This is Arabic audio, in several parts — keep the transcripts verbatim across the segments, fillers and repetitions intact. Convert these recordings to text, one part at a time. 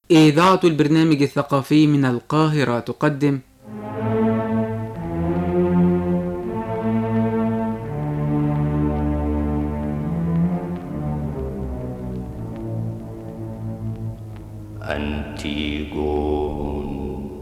إذاعة البرنامج الثقافي من القاهرة تقدم أنتيغون.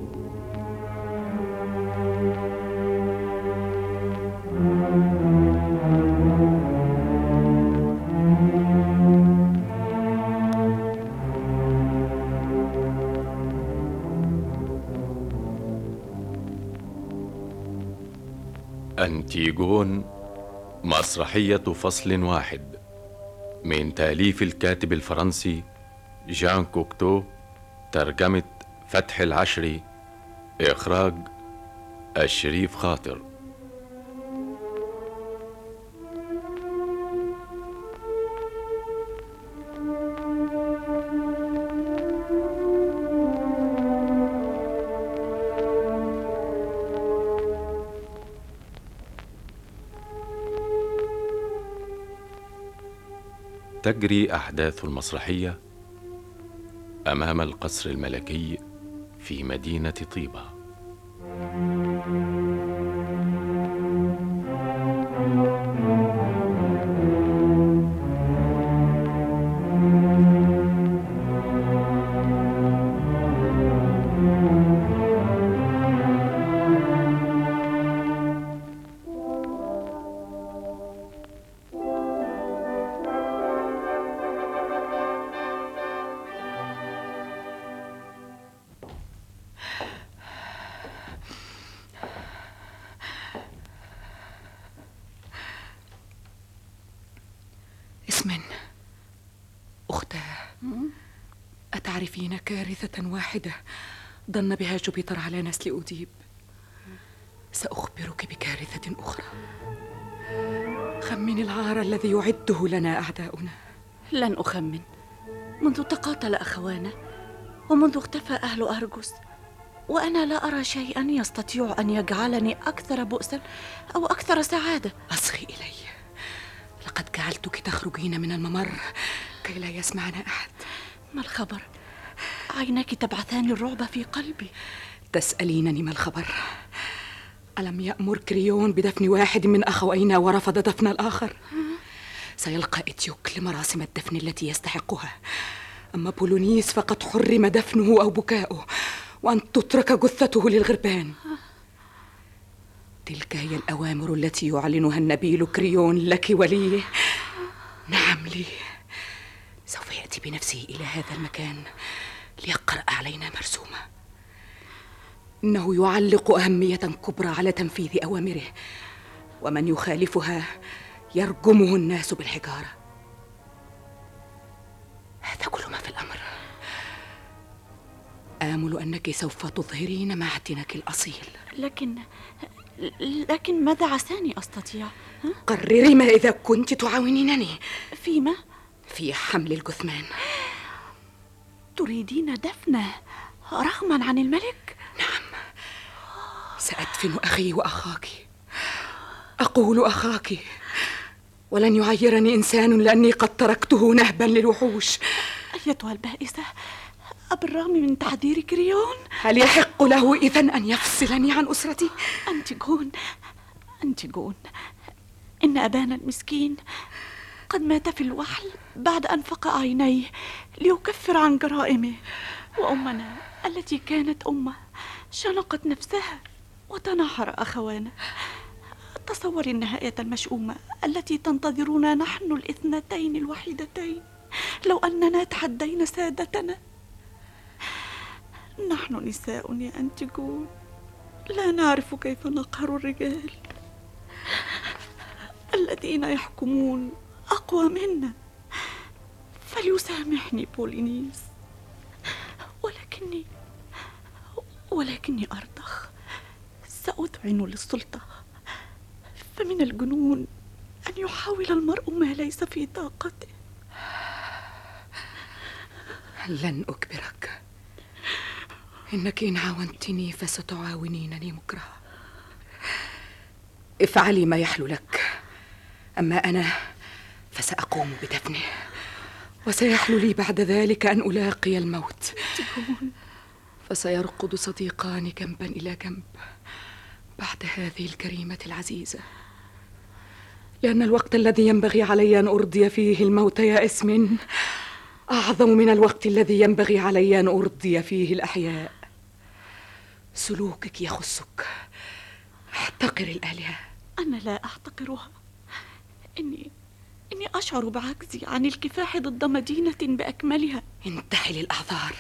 أنتيغون مسرحية فصل واحد من تأليف الكاتب الفرنسي جان كوكتو، ترجمة فتح العشري، إخراج الشريف خاطر. تجري أحداث المسرحية أمام القصر الملكي في مدينة طيبة. اسمن أختاه، أتعرفين كارثة واحدة ضن بها جوبيتر على نسل أوديب؟ سأخبرك بكارثة أخرى. خمن العار الذي يعده لنا أعداؤنا. لن أخمن. منذ تقاتل أخوانا ومنذ اختفى أهل أرجوس، وأنا لا أرى شيئا يستطيع أن يجعلني أكثر بؤسا أو أكثر سعادة. أصغي إلي، لقد جعلتك تخرجين من الممر كي لا يسمعنا أحد. ما الخبر؟ عيناك تبعثان الرعب في قلبي. تسألينني ما الخبر؟ ألم يأمر كريون بدفن واحد من أخوينا ورفض دفن الآخر؟ سيلقى إتيوك لمراسم الدفن التي يستحقها، أما بولونيس فقد حرم دفنه أو بكاؤه، وأن تترك جثته للغربان. تلك هي الأوامر التي يعلنها النبيل كريون لك ولي. نعم لي. سوف يأتي بنفسه إلى هذا المكان ليقرأ علينا مرسومة. إنه يعلق أهمية كبرى على تنفيذ أوامره، ومن يخالفها يرجمه الناس بالحجارة. هذا كل ما في الأمر. آمل أنك سوف تظهرين معدنك الأصيل. لكن لكن ماذا عساني أستطيع؟ ها؟ قرري ما إذا كنت تعاونينني. فيما؟ في حمل الجثمان. تريدين دفنه رغما عن الملك؟ نعم، سأدفن أخي وأخاك. أقول أخاك، ولن يعيرني إنسان لأني قد تركته نهبا للوحوش. أيتها البائسة، بالرغم من تحذير كريون، هل يحق له إذن أن يفصلني عن أسرتي؟ أنتيغون، أنتيغون، إن أبانا المسكين قد مات في الوحل بعد أن فقأ عينيه ليكفر عن جرائمه، وأمنا التي كانت أمه شنقت نفسها وتنحر أخوانا. تصوري النهاية المشؤومة التي تنتظرنا نحن الاثنتين الوحيدتين لو أننا تحدينا سادتنا. نحن نساء يا أنتيغون، لا نعرف كيف نقهر الرجال الذين يحكمون أقوى منا. فليسامحني بولينيس، ولكني ولكني أرضخ. سأذعن للسلطة، فمن الجنون أن يحاول المرء ما ليس في طاقته. لن أجبرك. إنك إن عاونتني فستعاونينني مكرها. افعلي ما يحلو لك، أما أنا فسأقوم بدفنه وسيحلو لي بعد ذلك أن ألاقي الموت، فسيرقد صديقان جنبا إلى جنب بعد هذه الجريمة العزيزة، لأن الوقت الذي ينبغي علي أن أرضي فيه الموت يا إسمن أعظم من الوقت الذي ينبغي علي أن أرضي فيه الأحياء. سلوكك يخصك، احتقر الآلهة. أنا لا أحتقرها، إني إني أشعر بعجزي عن الكفاح ضد مدينة بأكملها. انتحل الأعذار،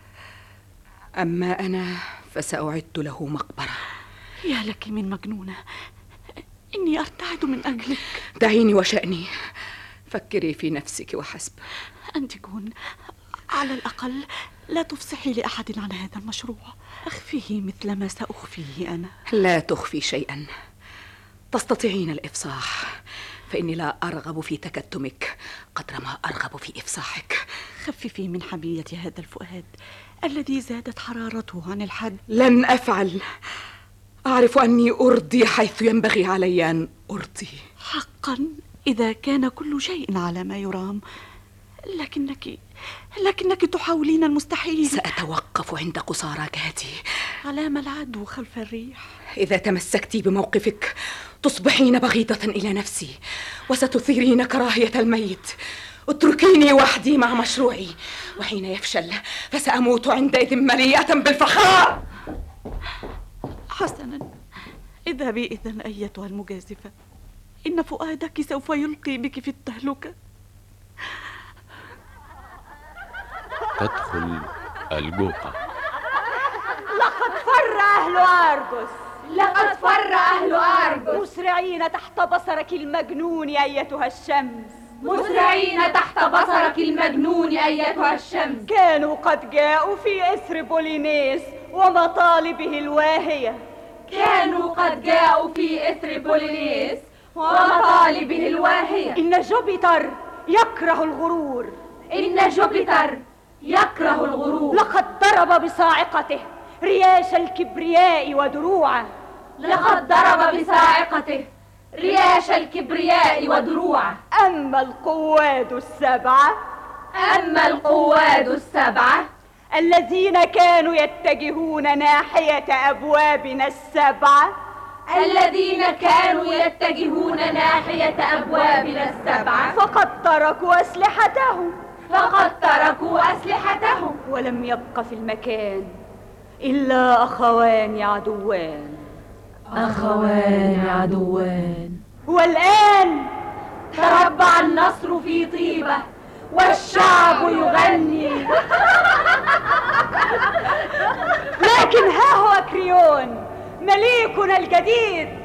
أما أنا فسأعد له مقبرة. يا لك من مجنونة، إني أرتعد من أجلك. دعيني وشأني، فكري في نفسك وحسب. أنتيغون، على الأقل لا تفصحي لأحد عن هذا المشروع، أخفيه مثل ما سأخفيه أنا. لا تخفي شيئا، تستطيعين الإفصاح، فإني لا أرغب في تكتمك قدر ما أرغب في إفصاحك. خففي من حمية هذا الفؤاد الذي زادت حرارته عن الحد. لن أفعل، أعرف أني أرضي حيث ينبغي علي أن أرضي. حقا إذا كان كل شيء على ما يرام، لكنك لكنك تحاولين المستحيل. سأتوقف عند قصارى جهتي. علام العدو خلف الريح. إذا تمسكت بموقفك تصبحين بغيضة إلى نفسي وستثيرين كراهية الميت. اتركيني وحدي مع مشروعي، وحين يفشل فسأموت عندئذ مليئة بالفخار. حسنا، اذهبي إذن أيتها المجازفة، إن فؤادك سوف يلقي بك في التهلكة. تدخل الجوقة. لقد فر أهل أرجوس، لقد فر أهل أرجوس مسرعين تحت بصرك المجنون أيتها الشمس، مسرعين تحت بصرك المجنون أيتها الشمس. كانوا قد جاءوا في إثر بولينيس ومطالبه الواهية، كانوا قد جاءوا في إثر بولينيس ومطالبه الواهية. إن جوبيتر يكره الغرور، إن جوبيتر يكره الغرور. لقد ضرب بصاعقته رياش الكبرياء ودروعه، لقد ضرب بصاعقته رياش الكبرياء ودروعه. أما القواد السبعة، أما القواد السبعة الذين كانوا يتجهون ناحية أبوابنا السبعة، الذين كانوا يتجهون ناحية أبوابنا السبعة، فقد تركوا أسلحتهم، فقد تركوا أسلحتهم، ولم يبق في المكان إلا أخوان عدوان، أخوان عدوان. والآن تربع النصر في طيبة والشعب يغني. لكن ها هو كريون مليكنا الجديد.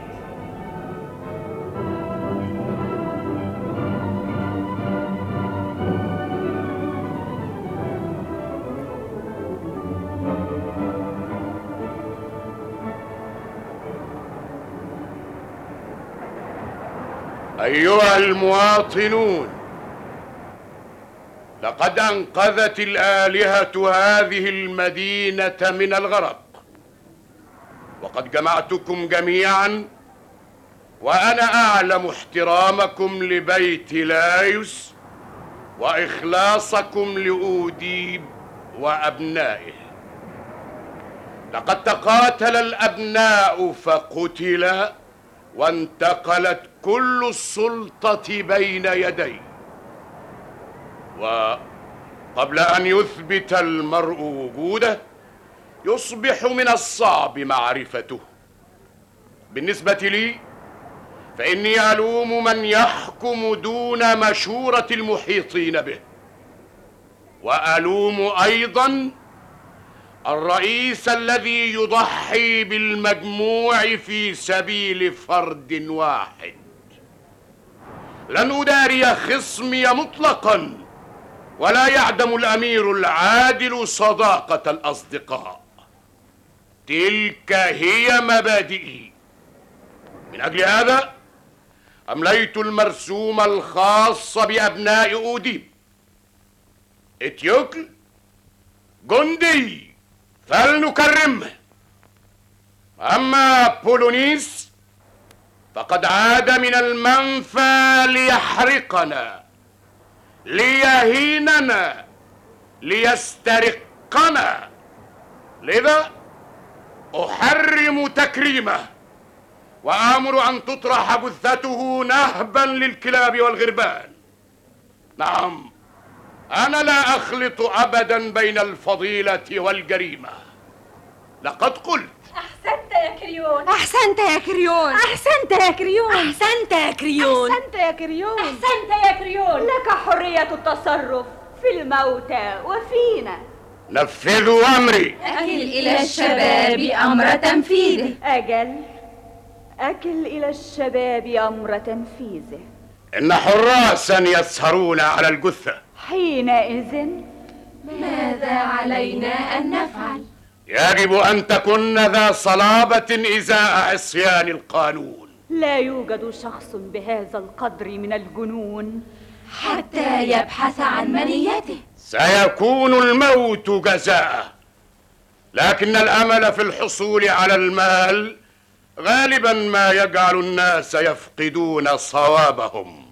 أيها المواطنون، لقد أنقذت الآلهة هذه المدينة من الغرق، وقد جمعتكم جميعا وأنا أعلم احترامكم لبيت لايوس وإخلاصكم لأوديب وأبنائه. لقد تقاتل الأبناء فقتلا، وانتقلت كل السلطة بين يديه، وقبل أن يثبت المرء وجوده يصبح من الصعب معرفته. بالنسبة لي فإني ألوم من يحكم دون مشورة المحيطين به، وألوم أيضا الرئيس الذي يضحي بالمجموع في سبيل فرد واحد. لن أداري خصمي مطلقا، ولا يعدم الأمير العادل صداقة الأصدقاء. تلك هي مبادئي. من أجل هذا أمليت المرسوم الخاص بأبناء أوديب. إتيوكل جندي فلنكرمه، أما بولونيس فقد عاد من المنفى ليحرقنا، ليهيننا، ليسترقنا. لذا أحرم تكريمه، وآمر أن تطرح جثته نهبا للكلاب والغربان. نعم، أنا لا أخلط أبدا بين الفضيلة والجريمة. لقد قلت. أحسنت يا كريون، أحسنت يا كريون، أحسنت يا كريون، أحسنت يا كريون، أحسنت يا كريون، أحسنت يا كريون. لك حرية التصرف في الموتى وفينا. نفذوا أمري. أكل إلى الشباب أمر تنفيذه. أجل، أكل إلى الشباب أمر تنفيذه. إن حراسا يسهرون على الجثة. حينئذ ماذا علينا أن نفعل؟ يجب أن تكن ذا صلابة إزاء عصيان القانون. لا يوجد شخص بهذا القدر من الجنون حتى يبحث عن منيته. سيكون الموت جزاءه، لكن الأمل في الحصول على المال غالبا ما يجعل الناس يفقدون صوابهم.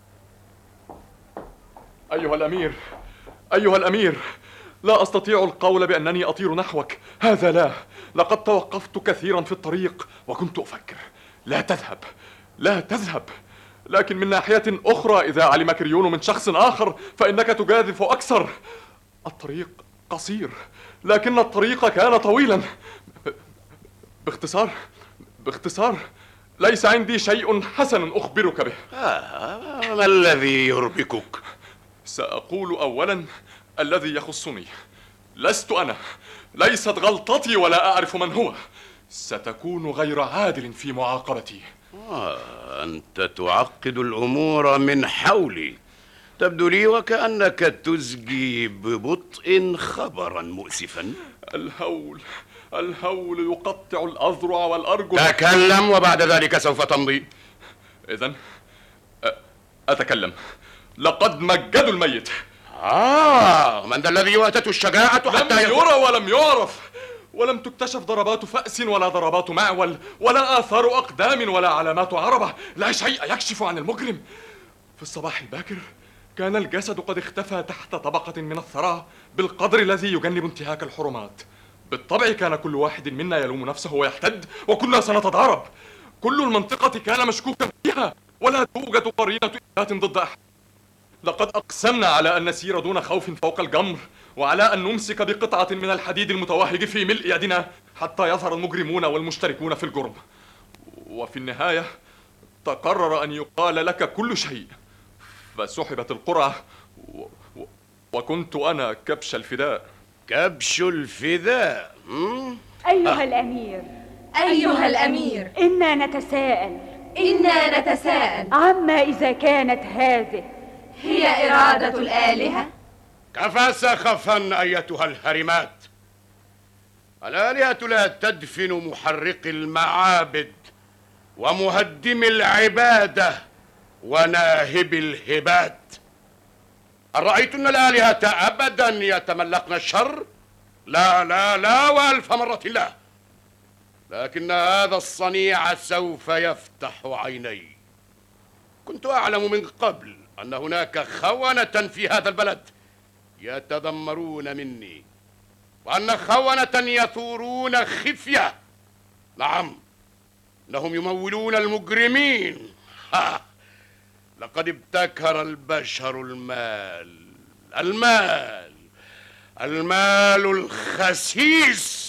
أيها الأمير، أيها الأمير، لا أستطيع القول بأنني أطير نحوك، هذا لا. لقد توقفت كثيرا في الطريق وكنت أفكر. لا تذهب، لا تذهب. لكن من ناحية أخرى، إذا علم كريون من شخص آخر فإنك تجازف أكثر. الطريق قصير، لكن الطريق كان طويلا. باختصار باختصار ليس عندي شيء حسن أخبرك به. آه، ما الذي يربكك؟ سأقول أولا الذي يخصني. لست أنا، ليست غلطتي ولا أعرف من هو. ستكون غير عادل في معاقبتي. آه، أنت تعقد الأمور من حولي. تبدو لي وكأنك تزجي ببطء خبرا مؤسفا. الهول الهول يقطع الأذرع والأرجل. تكلم وبعد ذلك سوف تمضي. إذن أتكلم. لقد مجدوا الميت. آه، من ذا الذي واتته الشجاعة حتى لم يرى ولم يعرف، ولم تكتشف ضربات فأس ولا ضربات معول ولا آثار أقدام ولا علامات عربة. لا شيء يكشف عن المجرم. في الصباح الباكر كان الجسد قد اختفى تحت طبقة من الثرى بالقدر الذي يجنب انتهاك الحرمات. بالطبع كان كل واحد منا يلوم نفسه ويحتد، وكنا سنتضارب. كل المنطقة كان مشكوكا فيها، ولا توجد قرينة إثبات ضد أحد. لقد أقسمنا على أن نسير دون خوف فوق الجمر، وعلى أن نمسك بقطعة من الحديد المتوهج في ملء يدنا حتى يظهر المجرمون والمشتركون في الجرم. وفي النهاية تقرر أن يقال لك كل شيء، فسحبت القرعة و... و... وكنت أنا كبش الفداء. كبش الفداء. أيها آه. الأمير، أيها الأمير، إنا نتساءل إنا نتساءل عما إذا كانت هذه هي إرادة الآلهة. كفى سخفا أيتها الهرمات. الآلهة لا تدفن محرق المعابد ومهدم العبادة وناهب الهبات. هل رأيتن الآلهة أبدا يتملقن الشر؟ لا لا لا وألف مرة لا. لكن هذا الصنيع سوف يفتح عيني. كنت أعلم من قبل أن هناك خونة في هذا البلد يتذمرون مني، وأن خونة يثورون خفية. نعم، إنهم يمولون المجرمين. ها. لقد ابتكر البشر المال المال المال الخسيس.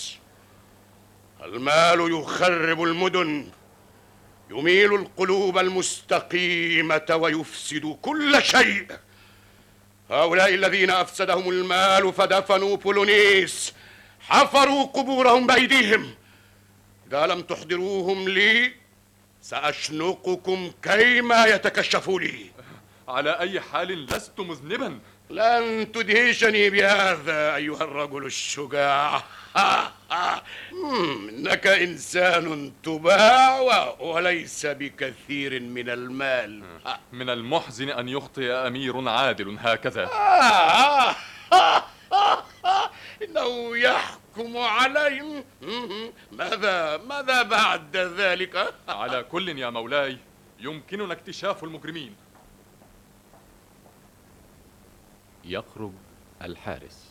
المال يخرب المدن، يميل القلوب المستقيمة ويفسد كل شيء. هؤلاء الذين أفسدهم المال فدفنوا بولونيس، حفروا قبورهم بأيديهم. إذا لم تحضروهم لي سأشنقكم كيما يتكشفوا لي. على أي حال لست مذنبا. لن تدهشني بهذا أيها الرجل الشجاع. إنك إنسان تباع وليس بكثير من المال. من المحزن أن يخطئ أمير عادل هكذا. إنه يحكم عليهم. ماذا ماذا بعد ذلك؟ على كل يا مولاي، يمكننا اكتشاف المجرمين. يخرج الحارس،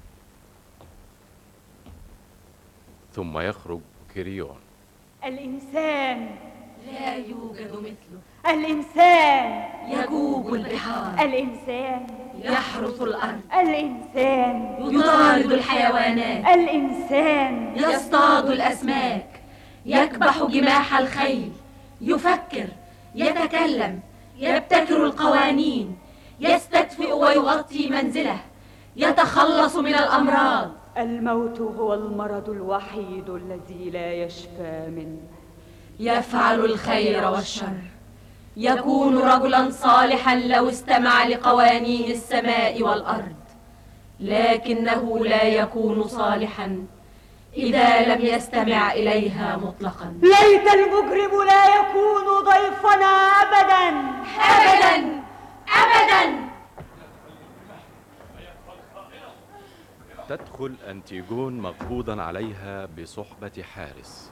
ثم يخرج كريون. الإنسان لا يوجد مثله. الإنسان يجوب البحار. الإنسان يحرث الأرض. الإنسان يطارد الحيوانات. الإنسان يصطاد الأسماك. يكبح جماح الخيل. يفكر، يتكلم، يبتكر القوانين، يستدفئ ويغطي منزله، يتخلص من الأمراض. الموت هو المرض الوحيد الذي لا يشفى منه. يفعل الخير والشر. يكون رجلا صالحا لو استمع لقوانين السماء والأرض، لكنه لا يكون صالحا إذا لم يستمع إليها مطلقا. ليت المجرم لا يكون ضيفنا أبدا أبدا أبدا. تدخل أنتيجون مقبوضا عليها بصحبة حارس.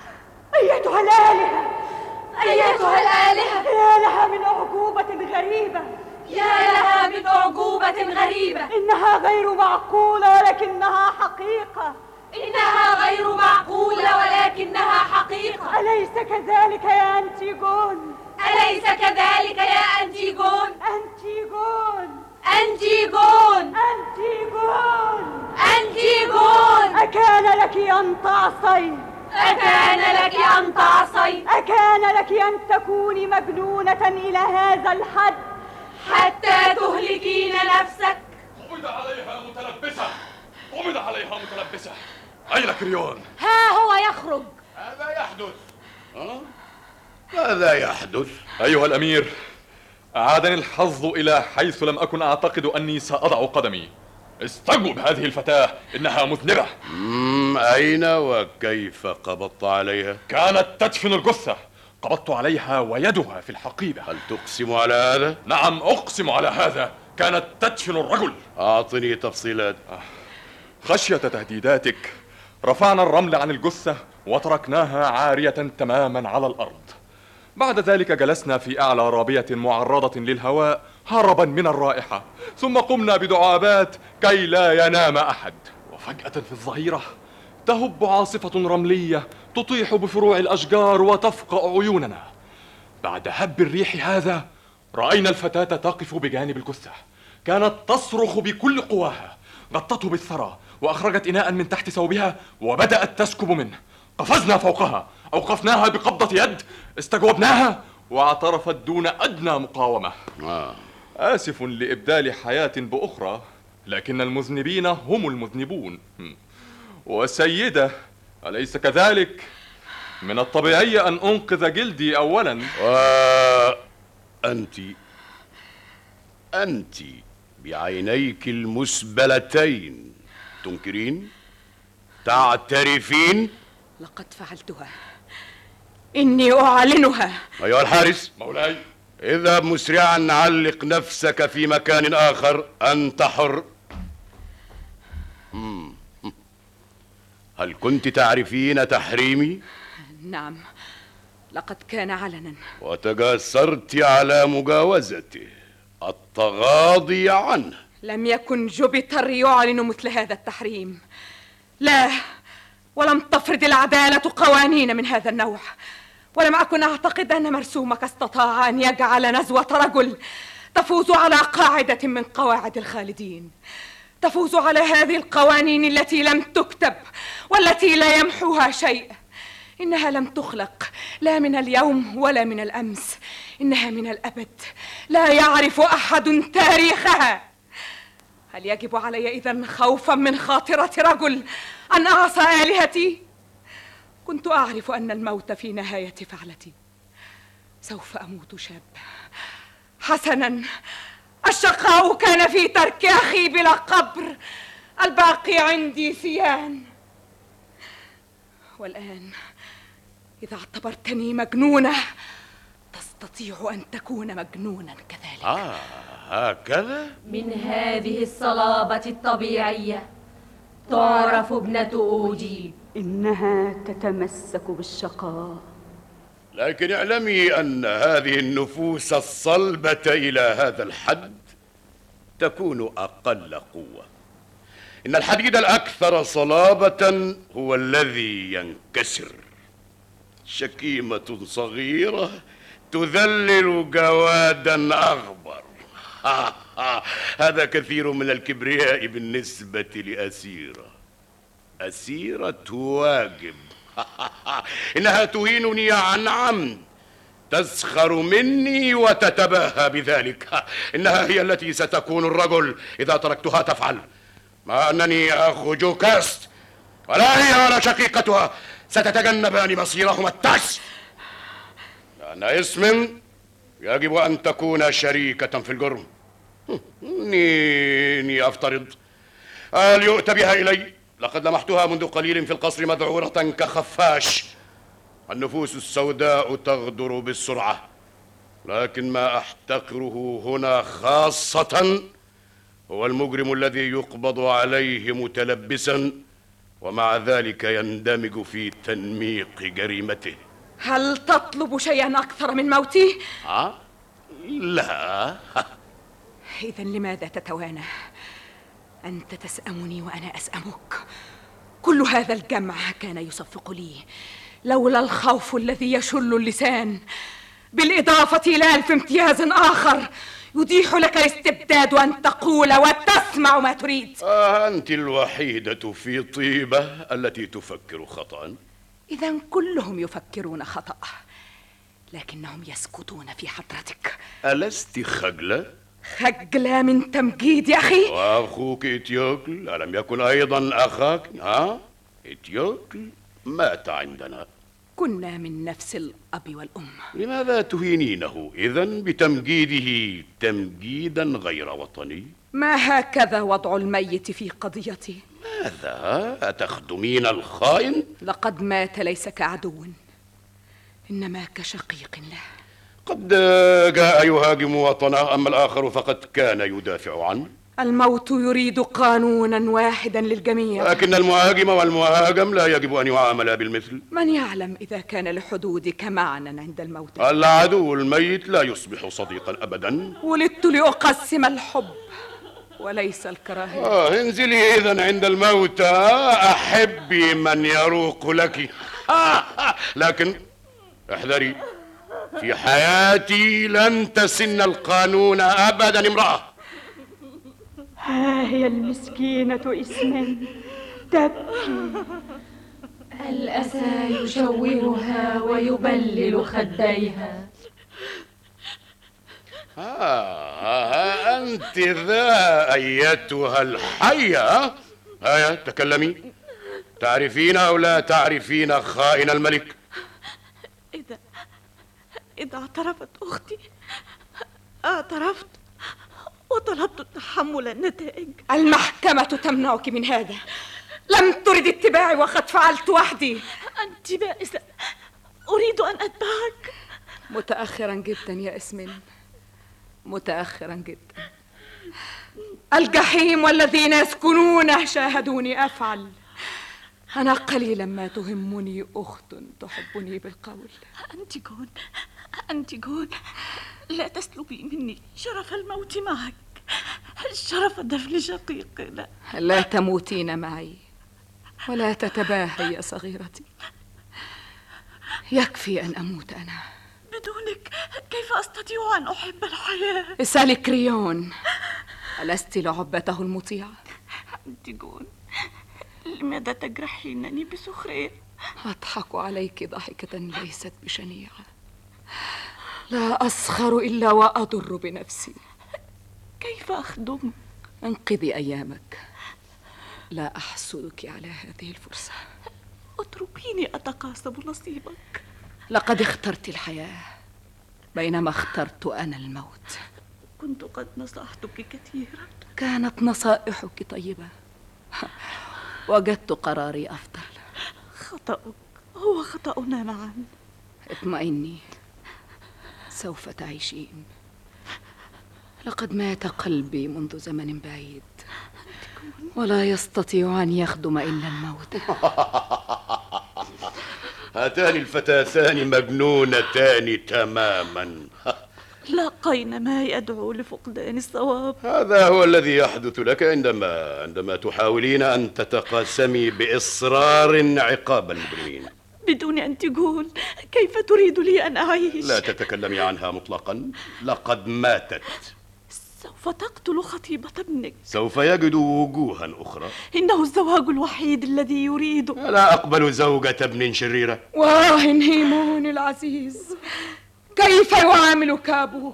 أيتها الآلهة، أيتها الآلهة، يا لها من أعجوبة غريبة، يا لها من أعجوبة غريبة. إنها غير معقولة ولكنها حقيقة. إنها غير معقولة ولكنها حقيقة. أليس كذلك يا أنتيجون؟ أليس كذلك يا أنتيجون؟ أنتيجون أنتيجون أنتيجون أنتيجون. أكان لك أن تعصين؟ أكان لك أن تعصين؟ أكان لك أن تكوني مجنونة إلى هذا الحد حتى تهلكين نفسك؟ قبض عليها متلبسة، قبض عليها متلبسة. أين كريون؟ ها هو يخرج. هذا يحدث. أه؟ ماذا يحدث؟ أيها الأمير، أعادني الحظ إلى حيث لم أكن أعتقد أني سأضع قدمي. استجب هذه الفتاة، إنها مذنبة. مم أين وكيف قبضت عليها؟ كانت تدفن الجثة، قبضت عليها ويدها في الحقيبة. هل تقسم على هذا؟ نعم أقسم على هذا، كانت تدفن الرجل. أعطني تفصيلات. خشية تهديداتك رفعنا الرمل عن الجثة وتركناها عارية تماما على الأرض. بعد ذلك جلسنا في أعلى رابية معرضة للهواء هربا من الرائحة، ثم قمنا بدعابات كي لا ينام أحد. وفجأة في الظهيرة تهب عاصفة رملية تطيح بفروع الأشجار وتفقأ عيوننا. بعد هب الريح هذا رأينا الفتاة تقف بجانب الجثة، كانت تصرخ بكل قواها، غطته بالثرى وأخرجت إناء من تحت ثوبها وبدأت تسكب منه. قفزنا فوقها، أوقفناها بقبضة يد، استجوبناها واعترفت دون أدنى مقاومة. آه. آسف لإبدال حياة بأخرى، لكن المذنبين هم المذنبون. وسيدة، أليس كذلك؟ من الطبيعي أن أنقذ جلدي أولا. وأنت أنت بعينيك المسبلتين تنكرين؟ تعترفين؟ لقد فعلتها، إني أعلنها. أيها الحارس، مولاي، اذهب مسرعا، علق نفسك في مكان آخر، أنت حر. هل كنت تعرفين تحريمي؟ نعم، لقد كان علنا. وتجاسرت على مجاوزته، التغاضي عنه. لم يكن جوبيتر يعلن مثل هذا التحريم، لا، ولم تفرض العدالة قوانين من هذا النوع، ولم أكن أعتقد أن مرسومك استطاع أن يجعل نزوة رجل تفوز على قاعدة من قواعد الخالدين، تفوز على هذه القوانين التي لم تكتب والتي لا يمحوها شيء. إنها لم تخلق لا من اليوم ولا من الأمس، إنها من الأبد، لا يعرف أحد تاريخها. هل يجب علي إذن خوفا من خاطرة رجل أن أعصى آلهتي؟ كنت أعرف أن الموت في نهاية فعلتي. سوف أموت شاب. حسنا، الشقاء كان في ترك أخي بلا قبر، الباقي عندي ثيان. والآن إذا اعتبرتني مجنونة تستطيع أن تكون مجنونا كذلك. آه هكذا؟ من هذه الصلابة الطبيعية تعرف ابنة أوجي. إنها تتمسك بالشقاء، لكن اعلمي أن هذه النفوس الصلبة إلى هذا الحد تكون أقل قوة. إن الحديد الأكثر صلابة هو الذي ينكسر. شكيمة صغيرة تذلل جوادا أغبر. هذا كثير من الكبرياء بالنسبة لأسيرة. أسيرة واجب. إنها تهينني عن عمد، تسخر مني وتتباهى بذلك. إنها هي التي ستكون الرجل إذا تركتها تفعل، مع أنني أخو جوكاست، ولا هي ولا شقيقتها ستتجنبان مصيرهما التعس. لأن اسم يجب أن تكون شريكة في الجرم. إني إني أفترض هل يؤتى بها إلي؟ لقد لمحتها منذ قليل في القصر مذعورة كخفاش. النفوس السوداء تغدر بالسرعة، لكن ما أحتقره هنا خاصة هو المجرم الذي يقبض عليه متلبسا ومع ذلك يندمج في تنميق جريمته. هل تطلب شيئا أكثر من موتي؟ ها؟ لا. إذا لماذا تتوانى؟ أنت تسأمني وأنا أسأمك. كل هذا الجمع كان يصفق لي لولا الخوف الذي يشل اللسان، بالإضافة إلى ألف امتياز آخر يتيح لك الاستبداد وأن تقول وتسمع ما تريد. آه أنت الوحيدة في طيبة التي تفكر خطأ. إذا كلهم يفكرون خطأ، لكنهم يسكتون في حضرتك. ألست خجلة؟ خجلة من تمجيد يا أخي؟ وأخوك إتيوكل ألم يكن أيضا أخاك؟ ها؟ إتيوكل مات عندنا. كنا من نفس الأب والأم. لماذا تهينينه إذن بتمجيده تمجيدا غير وطني؟ ما هكذا وضع الميت في قضيتي؟ ماذا؟ أتخدمين الخائن؟ لقد مات ليس كعدو، إنما كشقيق له. قد جاء يهاجم وطنه، أما الآخر فقد كان يدافع عنه. الموت يريد قانونا واحدا للجميع، لكن المهاجم والمهاجم لا يجب أن يعاملا بالمثل. من يعلم إذا كان لحدودك معنى عند الموت؟ العدو الميت لا يصبح صديقا أبدا. ولدت لأقسم الحب وليس الكراهية. آه انزلي إذن عند الموتى أحبي من يروق لك. لكن احذري، في حياتي لن تسن القانون أبدا امرأة. ها هي المسكينة اسما تبكي، الأسى يشوهها ويبلل خديها. آه أنت ذا أيتها الحية. هيا تكلمي، تعرفين أو لا تعرفين خائن الملك؟ إذا إذا اعترفت أختي اعترفت وطلبت تحمل النتائج. المحكمة تمنعك من هذا. لم ترد اتباعي وقد فعلت وحدي. أنت بائسة، أريد أن أتبعك. متأخرا جدا يا اسمين، متأخرا جدا. الجحيم والذين يسكنونه شاهدوني أفعل. أنا قليلا ما تهمني أخت تحبني بالقول. أنتيغون، أنتيغون، لا تسلبي مني شرف الموت معك، شرف دفن شقيقنا. لا تموتين معي ولا تتباهي يا صغيرتي. يكفي أن أموت أنا. بدونك كيف أستطيع أن أحب الحياة؟ اسألي كريون، ألست لعبته المطيعة؟ أنتيغون، لماذا تجرحينني بسخرية؟ أضحك عليك ضحكة ليست بشنيعة. لا أسخر إلا وأضر بنفسي. كيف أخدمك؟ انقذي أيامك، لا أحسدك على هذه الفرصة. اتركيني أتقاسم نصيبك. لقد اخترت الحياة بينما اخترت أنا الموت. كنت قد نصحتك كثيرا. كانت نصائحك طيبة، وجدت قراري أفضل. خطأك هو خطأنا معا. اطمئني، سوف تعيشين. لقد مات قلبي منذ زمن بعيد، ولا يستطيع أن يخدم إلا الموت. هاتان الفتاتان مجنونتان تماما. لاقينا ما يدعو لفقدان الصواب. هذا هو الذي يحدث لك عندما عندما تحاولين أن تتقاسمي بإصرار عقاب المجرمين بدون أن تقول كيف تريد لي أن أعيش؟ لا تتكلمي عنها مطلقا، لقد ماتت. سوف تقتل خطيبة ابنك. سوف يجد وجوها أخرى. إنه الزواج الوحيد الذي يريده. لا أقبل زوجة ابن شريرة. واه هيمون العزيز، كيف يعاملك أبوك؟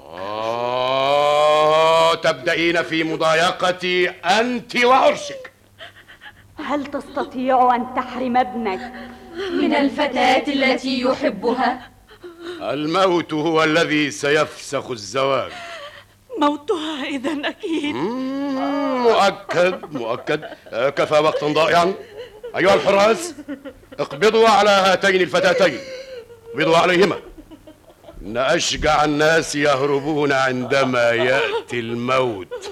آه، تبدأين في مضايقتي أنت وعرسك. هل تستطيع أن تحرم ابنك من الفتاة التي يحبها؟ الموت هو الذي سيفسخ الزواج. موتها إذن أكيد. مؤكد مؤكد. كفى وقت ضائعا. أيها الحراس، اقبضوا على هاتين الفتاتين، اقبضوا عليهما. إن أشجع الناس يهربون عندما يأتي الموت.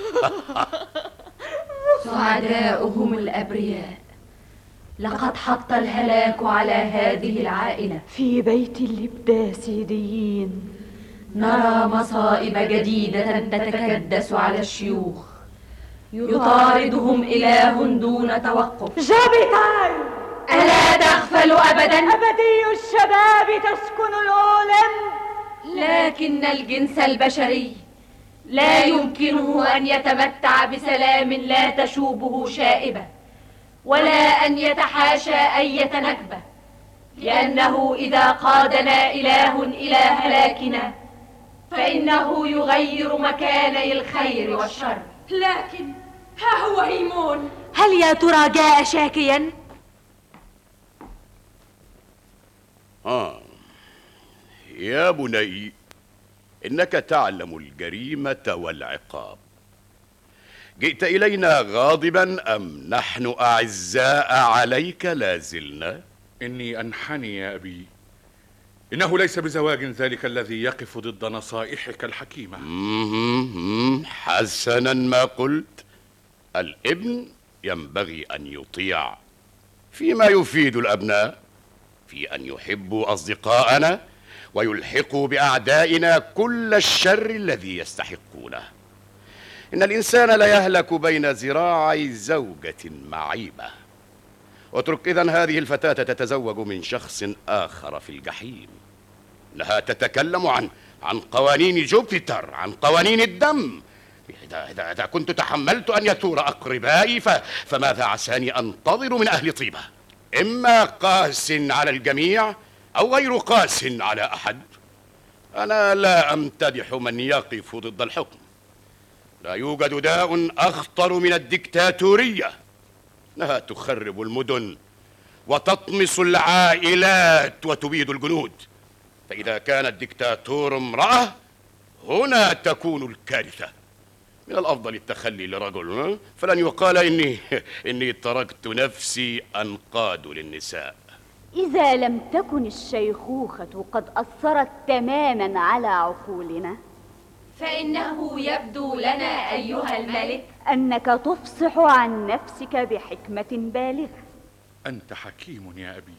سعداؤهم الأبرياء، لقد حط الهلاك على هذه العائلة. في بيت اللبداسيديين نرى مصائب جديدة تتكدس على الشيوخ، يطاردهم إله دون توقف. جابتاي، ألا تغفل أبدا؟ أبدي الشباب تسكن الأولمب، لكن الجنس البشري لا يمكنه أن يتمتع بسلام لا تشوبه شائبة، ولا أن يتحاشى أية نكبة، لأنه إذا قادنا إله إلى هلاكنا فإنه يغير مكاني الخير والشر. لكن ها هو هيمون، هل يا ترى جاء شاكيا؟ آه يا بني، إنك تعلم الجريمة والعقاب. جئت إلينا غاضبا أم نحن أعزاء عليك لازلنا؟ إني أنحني يا أبي، إنه ليس بزواج ذلك الذي يقف ضد نصائحك الحكيمة. مم حسنا ما قلت. الابن ينبغي أن يطيع فيما يفيد الأبناء، في أن يحبوا أصدقاءنا ويلحقوا بأعدائنا كل الشر الذي يستحقونه. إن الإنسان لا يهلك بين ذراعي زوجة معيبة. اترك إذن هذه الفتاة تتزوج من شخص آخر في الجحيم. إنها تتكلم عن عن قوانين جوبيتر، عن قوانين الدم. إذا, إذا, إذا كنت تحملت أن يثور أقربائي فماذا عساني أنتظر من أهل طيبة؟ إما قاس على الجميع أو غير قاس على أحد. أنا لا أمتدح من يقف ضد الحكم. لا يوجد داء أخطر من الدكتاتورية. إنها تخرب المدن وتطمس العائلات وتبيد الجنود. فإذا كان الدكتاتور امرأة هنا تكون الكارثة. من الأفضل التخلي لرجل، فلن يقال إني إني تركت نفسي أنقاد للنساء. إذا لم تكن الشيخوخة قد أثرت تماما على عقولنا فإنه يبدو لنا أيها الملك أنك تفصح عن نفسك بحكمة بالغة. أنت حكيم يا أبي،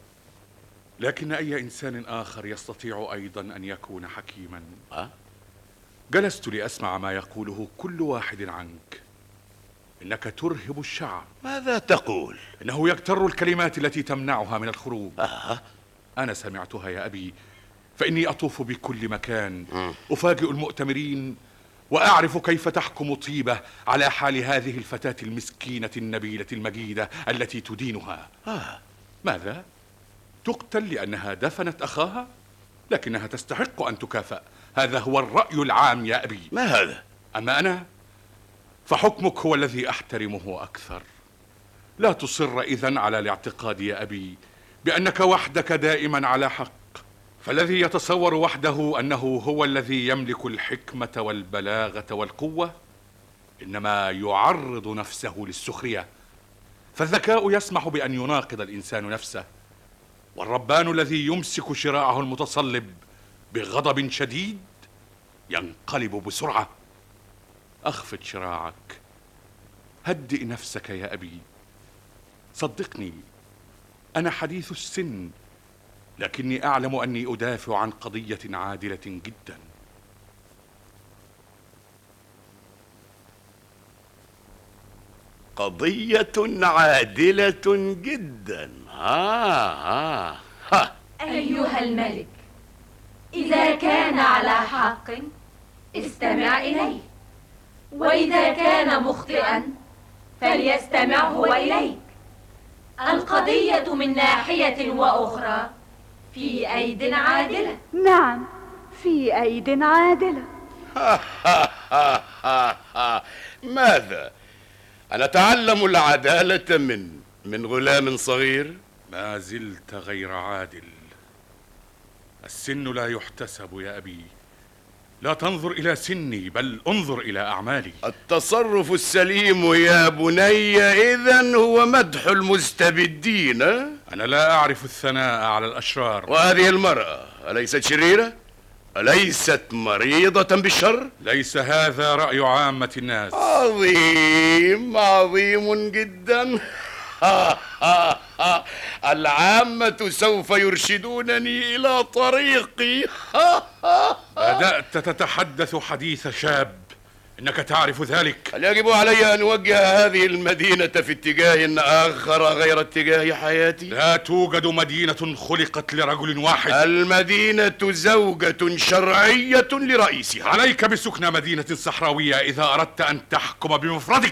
لكن أي إنسان آخر يستطيع أيضا أن يكون حكيما؟ أه؟ جلست لأسمع ما يقوله كل واحد عنك. إنك ترهب الشعب. ماذا تقول؟ إنه يكتر الكلمات التي تمنعها من الخروج. أه؟ أنا سمعتها يا أبي، فإني أطوف بكل مكان أفاجئ المؤتمرين وأعرف كيف تحكم طيبة على حال هذه الفتاة المسكينة النبيلة المجيدة التي تدينها. آه. ماذا؟ تقتل لأنها دفنت أخاها؟ لكنها تستحق أن تكافأ. هذا هو الرأي العام يا أبي. ما هذا؟ أما أنا فحكمك هو الذي أحترمه أكثر. لا تصر إذن على الاعتقاد يا أبي بأنك وحدك دائما على حق. فالذي يتصور وحده أنه هو الذي يملك الحكمة والبلاغة والقوة إنما يعرض نفسه للسخرية. فالذكاء يسمح بأن يناقض الإنسان نفسه، والربان الذي يمسك شراعه المتصلب بغضب شديد ينقلب بسرعة. أخفض شراعك، هدئ نفسك يا أبي. صدقني، أنا حديث السن، لكني أعلم أني أدافع عن قضية عادلة جدا. قضية عادلة جدا. ها ها ها. أيها الملك، إذا كان على حق استمع إليه، وإذا كان مخطئا فليستمع هو إليك. القضية من ناحية وأخرى في أيد عادلة. نعم، في أيد عادلة. ماذا؟ أنا أتعلم العدالة من من غلام صغير؟ ما زلت غير عادل. السن لا يحتسب يا أبي. لا تنظر إلى سني بل انظر إلى أعمالي. التصرف السليم يا بني إذن هو مدح المستبدين. أنا لا أعرف الثناء على الأشرار. وهذه المرأة أليست شريرة؟ أليست مريضة بالشر؟ ليس هذا رأي عامة الناس. عظيم عظيم جدا. العامة سوف يرشدونني إلى طريقي. بدأت تتحدث حديث شاب، إنك تعرف ذلك. هل يجب علي أن أوجه هذه المدينة في اتجاه آخر غير اتجاه حياتي؟ لا توجد مدينة خلقت لرجل واحد. المدينة زوجة شرعية لرئيسها. عليك بسكن مدينة صحراوية إذا أردت أن تحكم بمفردك.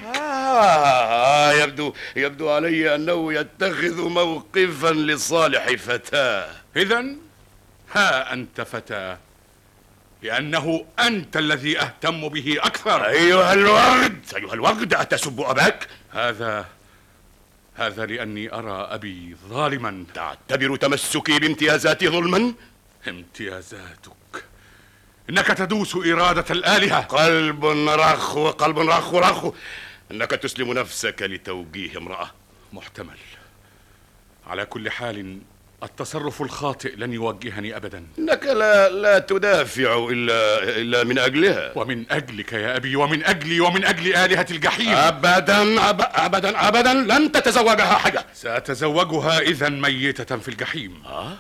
آه يبدو يبدو علي أنه يتخذ موقفا لصالح فتاة. إذن ها أنت فتاة، لأنه أنت الذي أهتم به أكثر. أيها الورد أيها الورد أتسب أباك؟ هذا هذا لأني أرى أبي ظالما. تعتبر تمسكي بامتيازاتي ظلما؟ امتيازاتك؟ إنك تدوس إرادة الآلهة. قلب رخو قلب رخو رخو. إنك تسلم نفسك لتوجيه امرأة. محتمل. على كل حال التصرف الخاطئ لن يوجهني أبدا. إنك لا لا تدافع إلا إلا من أجلها. ومن أجلك يا أبي، ومن أجلي، ومن أجل آلهة الجحيم. أبدا أب أبدا أبدا لن تتزوجها حاجة. سأتزوجها إذا ميتة في الجحيم. آه؟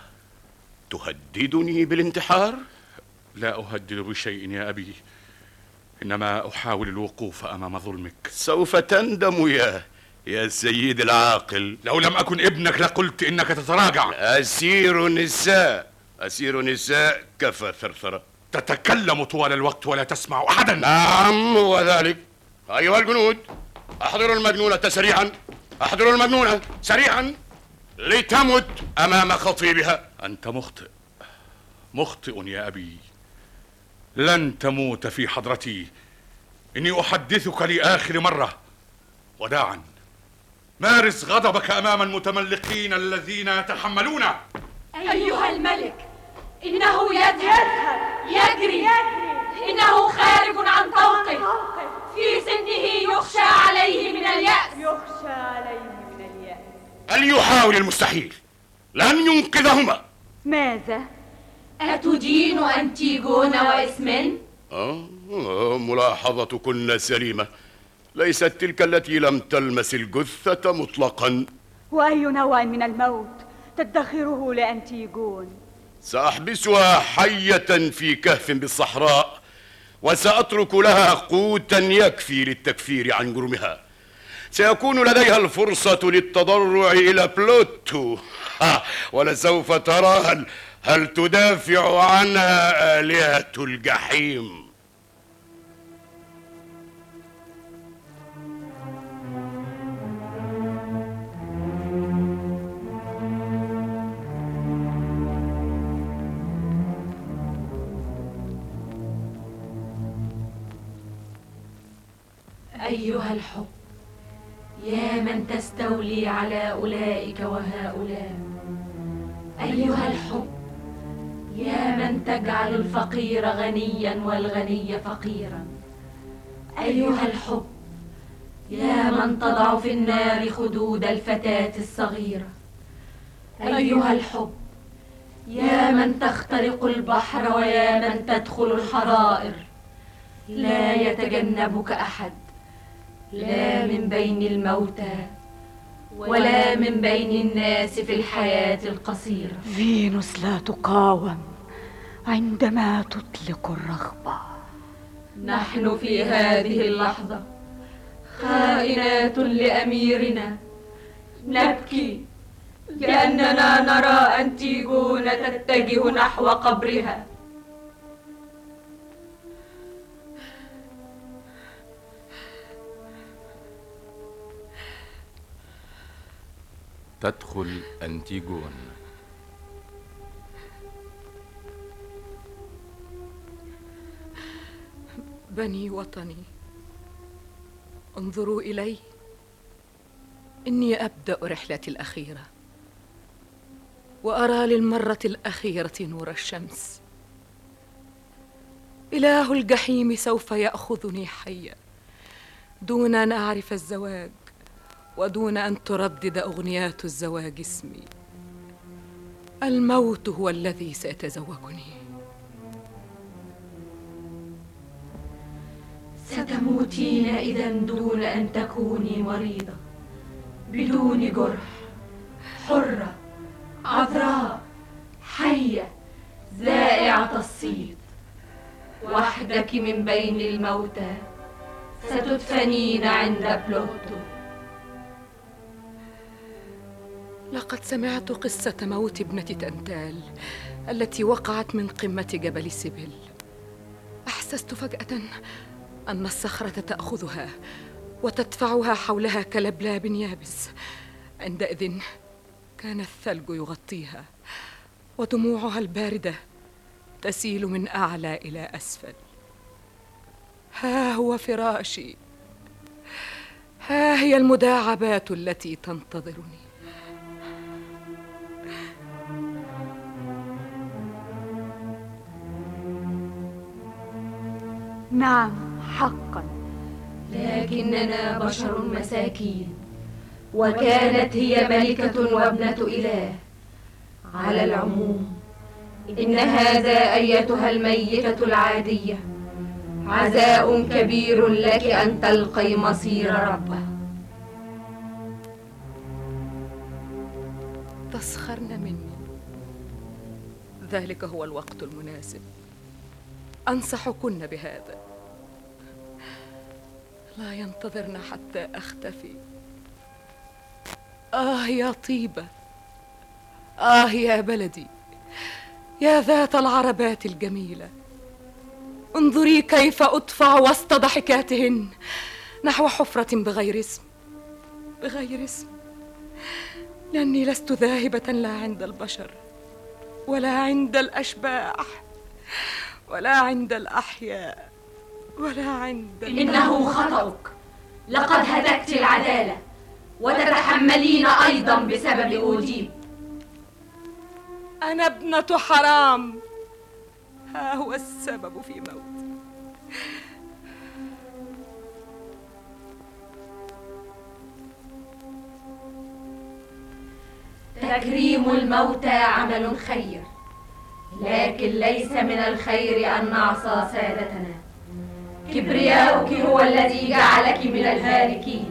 تهددني بالانتحار؟ لا أهدد بشيء يا أبي، إنما أحاول الوقوف أمام ظلمك. سوف تندم يا يا سيد العاقل. لو لم أكن ابنك لقلت إنك تتراجع. أسير نساء أسير نساء كفى ثرثرة. تتكلم طوال الوقت ولا تسمع أحدا. نعم هو ذلك. أيها الجنود، أحضروا المجنونة سريعا. أحضروا المجنونة سريعا لتمت أمام خطيبها. أنت مخطئ مخطئ يا أبي. لن تموت في حضرتي. إني أحدثك لآخر مرة. وداعا. مارس غضبك أمام المتملقين الذين يتحملون. أيها الملك، إنه يذهب يجري، إنه خارج عن طوقه. في سنه يخشى عليه من اليأس. يخشى عليه من اليأس. هل يحاول المستحيل؟ لن ينقذهما. ماذا؟ أتدين أنتيجون وإسمن؟ آه ملاحظتكن سليمة. ليست تلك التي لم تلمس الجثة مطلقا. وأي نوع من الموت تدخره لأنتيجون؟ سأحبسها حية في كهف بالصحراء، وسأترك لها قوتا يكفي للتكفير عن جرمها. سيكون لديها الفرصة للتضرع إلى بلوتو. ولسوف ترى هل, هل تدافع عنها آلهة الجحيم. أيها الحب، يا من تستولي على أولئك وهؤلاء. أيها الحب، يا من تجعل الفقير غنيا والغني فقيرا. أيها الحب، يا من تضع في النار خدود الفتاة الصغيرة. أيها الحب، يا من تخترق البحر ويا من تدخل الحرائر. لا يتجنبك أحد، لا من بين الموتى ولا من بين الناس في الحياة القصيرة. فينوس لا تقاوم عندما تطلق الرغبة. نحن في هذه اللحظة خائنات لأميرنا، نبكي لأننا نرى أنتيغون تتجه نحو قبرها. تدخل أنتيغون. بني وطني، انظروا إلي، إني أبدأ رحلتي الأخيرة وأرى للمرة الأخيرة نور الشمس. إله الجحيم سوف يأخذني حيا دون أن أعرف الزواج ودون أن تردد أغنيات الزواج اسمي. الموت هو الذي سيتزوجني. ستموتين إذا دون أن تكوني مريضة، بدون جرح، حرة، عذراء، حية، ذائعة الصيت، وحدك من بين الموتى، ستدفنين عند بلوتو. لقد سمعت قصة موت ابنة تنتال التي وقعت من قمة جبل سبل. أحسست فجأة أن الصخرة تأخذها وتدفعها حولها كلبلاب يابس. عندئذ كان الثلج يغطيها ودموعها الباردة تسيل من أعلى إلى أسفل. ها هو فراشي، ها هي المداعبات التي تنتظرني. نعم حقا، لكننا بشر مساكين، وكانت هي ملكة وابنة إله. على العموم، إن هذا أيتها الميتة العادية عزاء كبير لك أن تلقي مصير ربه. تسخرن مني، ذلك هو الوقت المناسب. أنصحكن بهذا، لا ينتظرن حتى أختفي. آه يا طيبة، آه يا بلدي، يا ذات العربات الجميلة، انظري كيف أدفع وسط ضحكاتهن نحو حفرة بغير اسم، بغير اسم، لأني لست ذاهبة لا عند البشر ولا عند الأشباح ولا عند الأحياء ولا عند. إنه خطأك، لقد هتكت العدالة وتتحملين أيضا بسبب أوديب. أنا ابنة حرام، ها هو السبب في موتي. تكريم الموتى عمل خير، لكن ليس من الخير أن نعصى سادتنا. كبرياؤك هو الذي جعلك من الهالكين.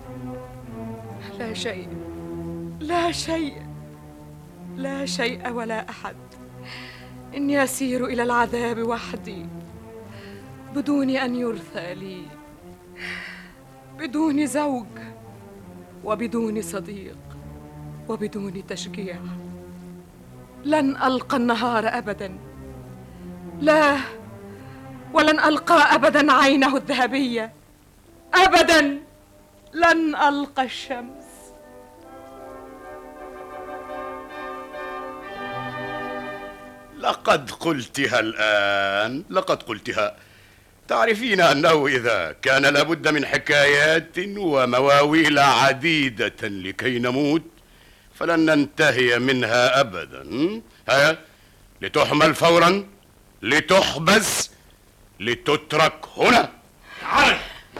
لا شيء، لا شيء، لا شيء ولا أحد. إني أسير إلى العذاب وحدي بدون أن يرثى لي، بدون زوج وبدون صديق وبدون تشجيع. لن ألقى النهار أبداً، لا، ولن ألقى أبداً عينه الذهبية، أبداً لن ألقى الشمس. لقد قلتها الآن، لقد قلتها. تعرفين أنه إذا كان لابد من حكايات ومواويل عديدة لكي نموت فلن ننتهي منها أبدا. ها، لتحمل فورا، لتحبس، لتترك هنا. تعال.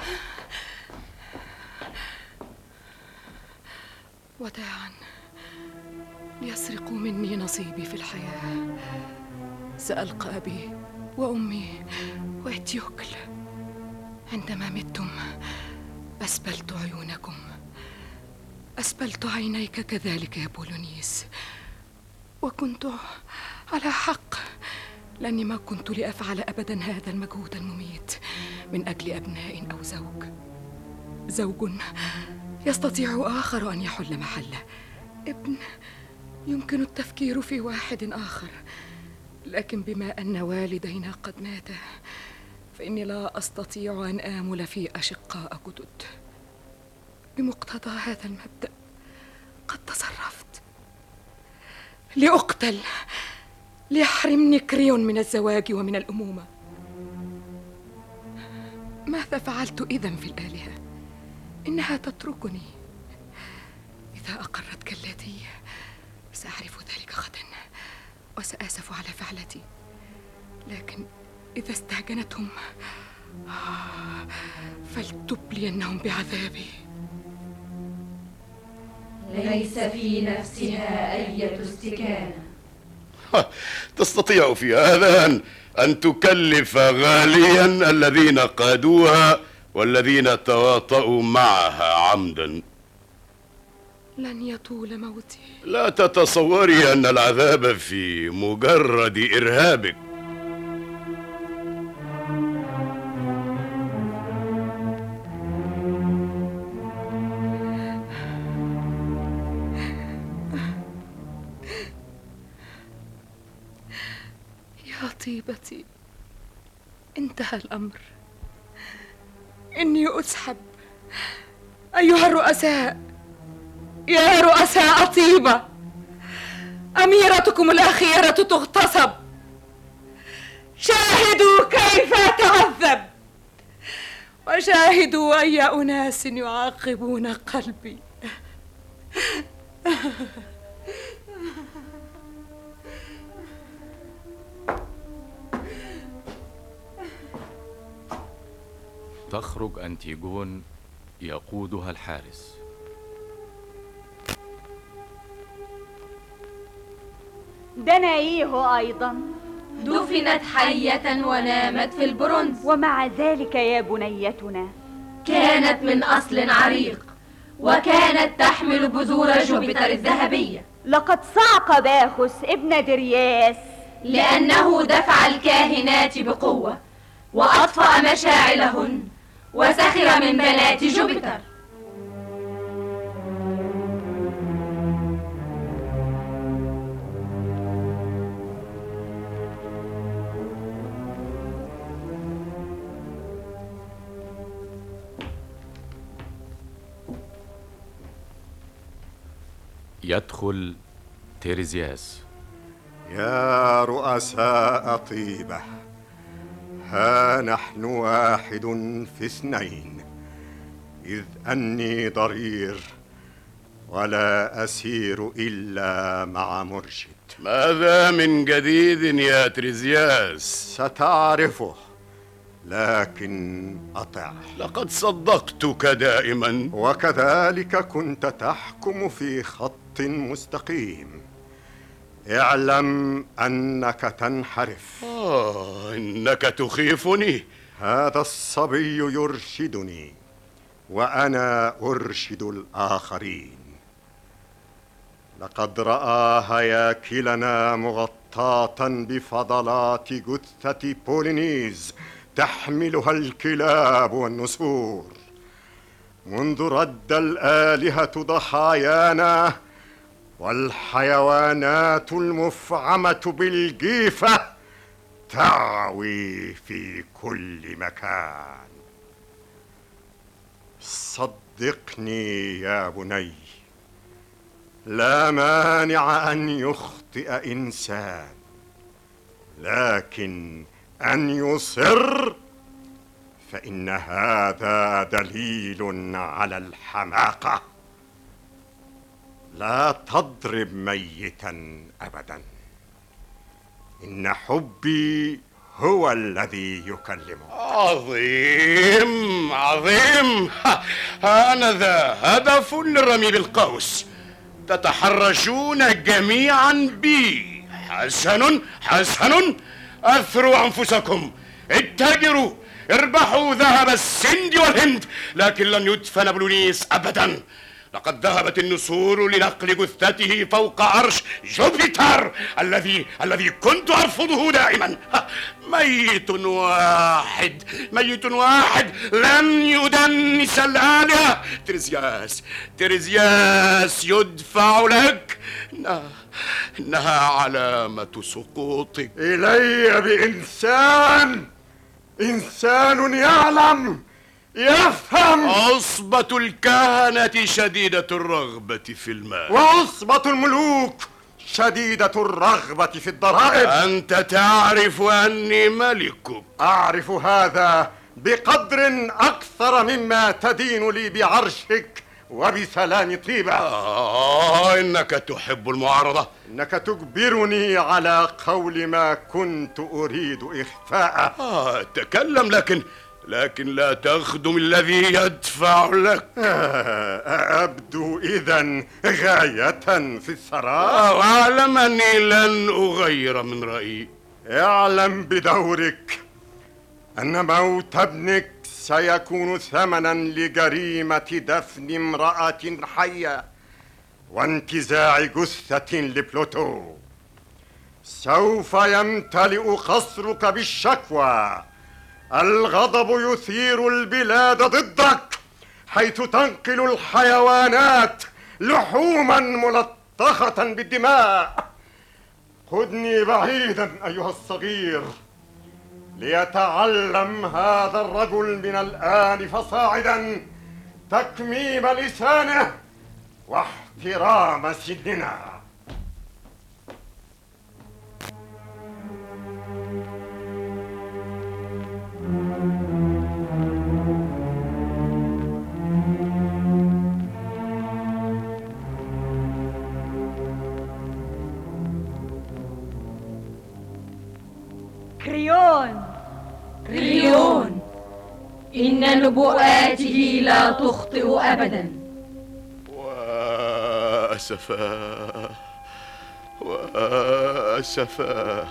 وداعا، ليسرقوا مني نصيبي في الحياة. سألقى أبي وأمي وإتيوكل. عندما متم أسبلت عيونكم، أسبلت عينيك كذلك يا بولونيس، وكنت على حق، لأني ما كنت لأفعل أبدا هذا المجهود المميت من أجل أبناء أو زوج. زوج يستطيع آخر أن يحل محله، ابن يمكن التفكير في واحد آخر، لكن بما أن والدينا قد ماتا فإني لا أستطيع أن آمل في أشقاء جدد. بمقتضى هذا المبدأ قد تصرفت لأقتل، ليحرمني كريون من الزواج ومن الأمومة. ماذا فعلت إذن في الآلهة؟ إنها تتركني. إذا أقرت كالتي سأعرف ذلك غدا وسآسف على فعلتي، لكن إذا استهجنتهم فلتبلينهم بعذابي. ليس في نفسها أية استكانة. تستطيع في هذا أن تكلف غاليا الذين قادوها والذين تواطؤوا معها عمدا. لن يطول موتي. لا تتصوري أن العذاب في مجرد إرهابك. يا طيبتي، انتهى الأمر. إني أسحب. أيها الرؤساء، يا رؤساء طيبة، أميرتكم الأخيرة تغتصب. شاهدوا كيف تعذب، وشاهدوا أي أناس يعاقبون قلبي. تخرج أنتيجون يقودها الحارس. دناييه أيضا دفنت حية ونامت في البرونز. ومع ذلك يا بنيتنا كانت من أصل عريق، وكانت تحمل بذور جوبيتر الذهبية. لقد صعق باخوس ابن درياس لأنه دفع الكاهنات بقوة وأطفأ مشاعلهن وسخر من بنات جوبيتر. يدخل تيريزياس. يا رؤساء طيبة، ها نحن واحد في اثنين، إذ أني ضرير ولا أسير إلا مع مرشد. ماذا من جديد يا تريزياس؟ ستعرفه، لكن أطع. لقد صدقتك دائما، وكذلك كنت تحكم في خط مستقيم. اعلم أنك تنحرف. آه، إنك تخيفني. هذا الصبي يرشدني وأنا أرشد الآخرين. لقد رأى هياكلنا مغطاة بفضلات جثة بولينيز تحملها الكلاب والنسور. منذ رد الآلهة ضحايانا والحيوانات المفعمة بالجيفة تعوي في كل مكان. صدقني يا بني، لا مانع أن يخطئ إنسان، لكن أن يصر فإن هذا دليل على الحماقة. لا تضرب ميتا أبدا، إن حبي هو الذي يكلمك. عظيم عظيم، هذا هدف للرمي بالقوس. تتحرشون جميعا بي. حسن حسن، أثروا أنفسكم، اتجروا، اربحوا ذهب السند والهند، لكن لن يدفن بلونيس أبدا. لقد ذهبت النسور لنقل جثته فوق عرش جوبيتر الذي الذي كنت أرفضه دائما. ميت واحد ميت واحد لن يدنس الآلهة. تريزياس تريزياس يدفع لك. إنها, إنها علامة سقوطك. إلي بإنسان، إنسان يعلم يفهم. عصبة الكهنة شديدة الرغبة في المال، وعصبة الملوك شديدة الرغبة في الضرائب. أنت تعرف أني ملكك. أعرف هذا بقدر أكثر مما تدين لي بعرشك وبسلام طيبة. آه إنك تحب المعارضة. إنك تجبرني على قول ما كنت أريد إخفاءه. آه تكلم، لكن لكن لا تخدم الذي يدفع لك. آه أبدو إذن غاية في الثراء. آه واعلم أني لن أغير من رأيي. اعلم بدورك أن موت ابنك سيكون ثمنا لجريمة دفن امرأة حية وانتزاع جثة لبلوتو. سوف يمتلئ قصرك بالشكوى. الغضب يثير البلاد ضدك، حيث تنقل الحيوانات لحوما ملطخة بالدماء. خذني بعيدا أيها الصغير، ليتعلم هذا الرجل من الآن فصاعدا تكميم لسانه واحترام سننا. كريون كريون إن نبوءاته لا تخطئ أبدا. وأسفا وأسفا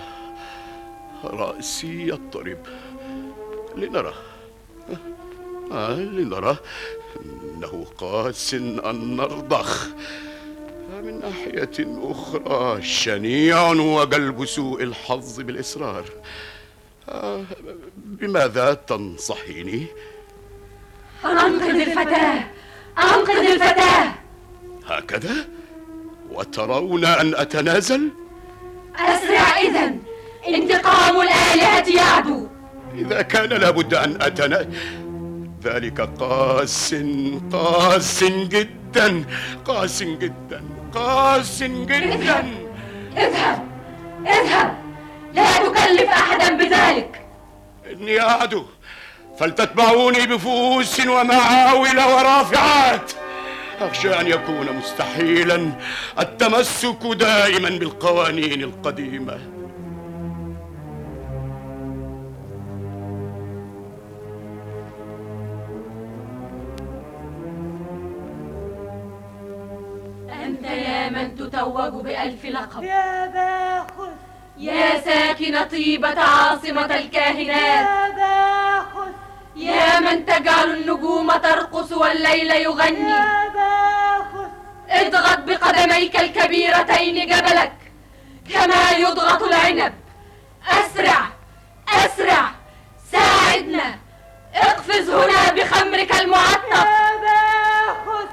رأسي يضطرب. لنرى آه لنرى إنه قاس أن نرضخ. من ناحية أخرى شنيع وقلب سوء الحظ بالإصرار. آه بماذا تنصحيني؟ أنقذ الفتاة، أنقذ الفتاة. هكذا؟ وترون أن أتنازل؟ أسرع إذن، انتقام الآلهة يعدو. إذا كان لابد أن أتنازل، ذلك قاس قاس جدا قاس جدا قاس جدا. اذهب اذهب، لا تكلف أحدا بذلك. إني أعدو، فلتتبعوني بفؤوس ومعاول ورافعات. أخشى أن يكون مستحيلا التمسك دائما بالقوانين القديمة. أنت يا من تتوج بألف لقب، يا باخذ، يا ساكن طيبة عاصمة الكاهنات، يا باخذ، يا من تجعل النجوم ترقص والليل يغني، يا باخذ. اضغط بقدميك الكبيرتين جبلك كما يضغط العنب. أسرع أسرع، ساعدنا، اقفز هنا بخمرك المعطر. يا باخذ.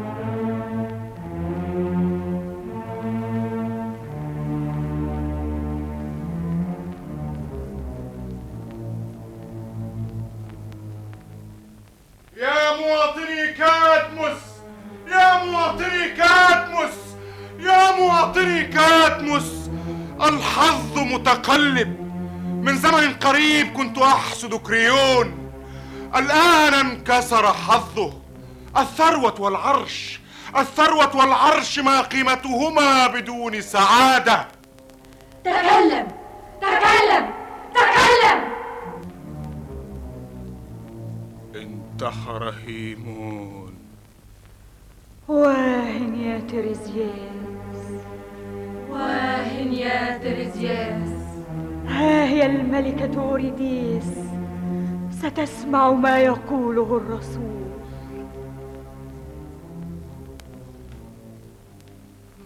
يا مواطني كادموس، يا مواطني كادموس، يا مواطني كادموس، الحظ متقلب. من زمن قريب كنت أحسد كريون، الآن انكسر حظه. الثروة والعرش، الثروة والعرش ما قيمتهما بدون سعادة. تكلم تكلم تكلم. انتحر هيمون. واهن يا تريزياس، واهن يا تريزياس. ها هي الملكة أوريديس ستسمع ما يقوله الرسول.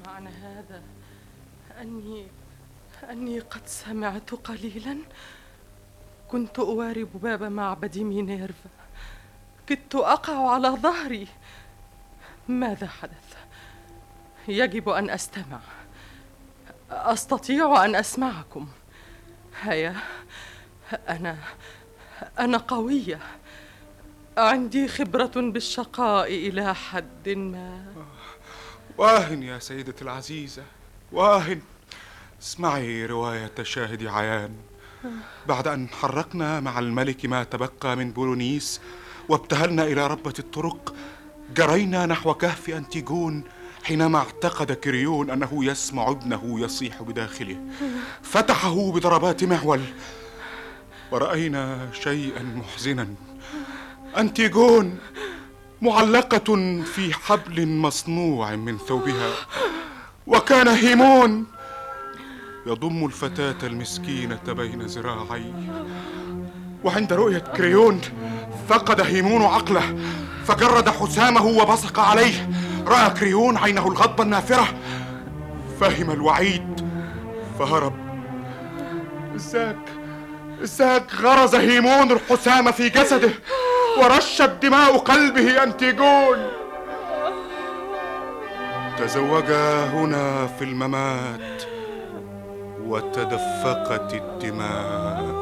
معنى هذا أني أني قد سمعت قليلا؟ كنت أوارب باب معبد مينيرفا، كدت أقع على ظهري. ماذا حدث؟ يجب أن أستمع. أستطيع أن أسمعكم. هيا، أنا أنا قوية، عندي خبرة بالشقاء إلى حد ما. واهن يا سيدتي العزيزة، واهن. اسمعي رواية شاهد عيان. بعد أن حرقنا مع الملك ما تبقى من بولونيس وابتهلنا إلى ربة الطرق، جرينا نحو كهف أنتيجون حينما اعتقد كريون أنه يسمع ابنه يصيح بداخله، فتحه بضربات معول، ورأينا شيئا محزنا. أنتيجون معلقة في حبل مصنوع من ثوبها، وكان هيمون يضم الفتاة المسكينة بين ذراعيه. وعند رؤية كريون فقد هيمون عقله، فجرد حسامه وبصق عليه. رأى كريون عينه الغضبة النافرة، فهم الوعيد فهرب. ذاك ذاك غرز هيمون الحسام في جسده، ورشت دماء قلبه أنتيجون. تزوجا هنا في الممات، وتدفقت الدماء.